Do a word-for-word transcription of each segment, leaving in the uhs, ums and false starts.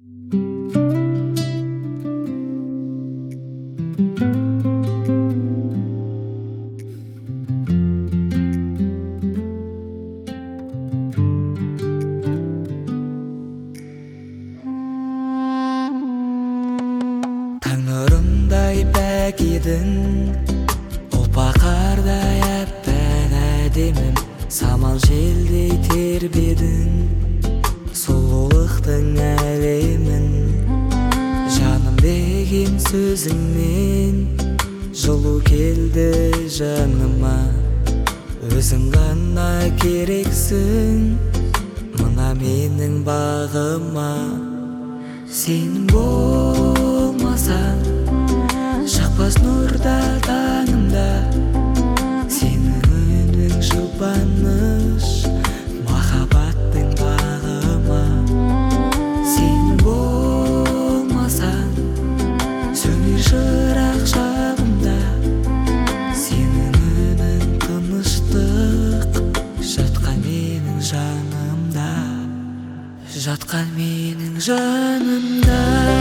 Nurumday pek idin, opa karday appak ademim. Samal jeldey terbedin, sululukdun alemin. Janım деген sözüңмен жылу келді жаныма. Өзің ғана керексің мына менің бағыма. Сен болмасаң шықпас нұрда таңымда. Сенің үнің жұбаныш махаббаттың бағыма. Сен болмасаң сөнер шырақ шағымда. Сенің үнің тыныштық жатқан менің жанымда. Жатқан менің жанымда.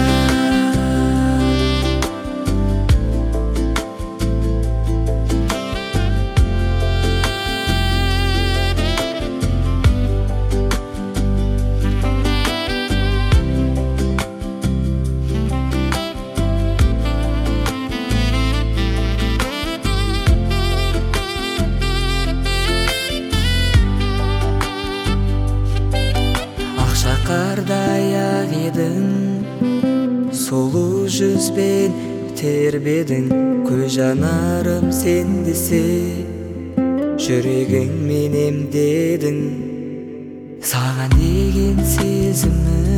Қардай ақ едің, сұлу жүзбен тербедің. Көз жанарым сен десе, жүрегіңмен емдедің. Саған деген сезімім